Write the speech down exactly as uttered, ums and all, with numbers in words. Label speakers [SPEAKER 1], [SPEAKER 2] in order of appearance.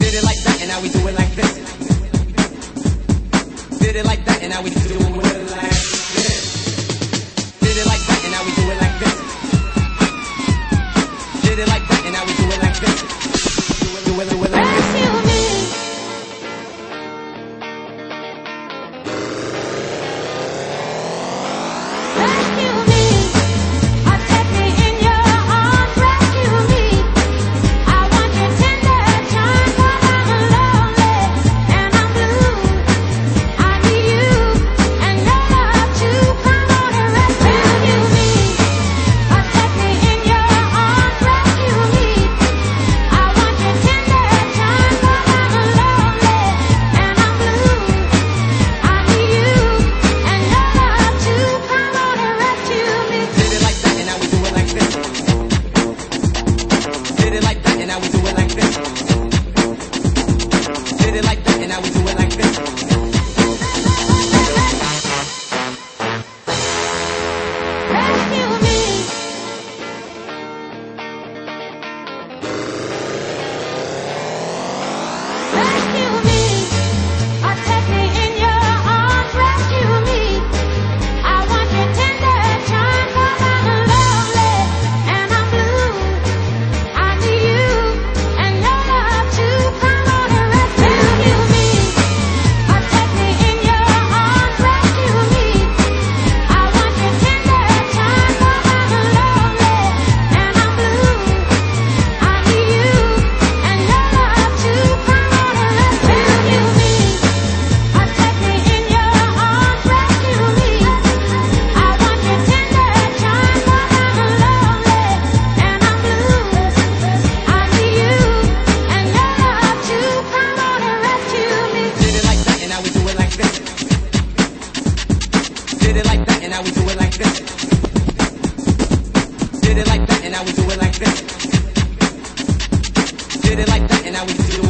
[SPEAKER 1] Did it like that and now we do it like this. Did it like that and now we do it like this. Did it like that and now we do it like this. Did it like that and now we do it like this. Do it, do it, do it like this. Did it like that and now we do it like this. Did it like that and now we do it like this. Rescue me. Rescue me. Or take me in your arms. Rescue me. I want your tender charm, 'cause I'm lonely and I'm blue. I need you and your love to come on and rescue me. Or take me in your arms. Rescue me. I want your tender charm, 'cause I'm lonely and I'm blue. I need you and your love to come on and rescue me. Or take me in your arms. Rescue me. I want your tender charm, 'cause I'm lonely and I'm blue. I need you and your love to come on and rescue me. Did it like that and now we do it like this. Did it like that and now we do it like this. Did it like that and now we do it like this. Did it like that and now we do it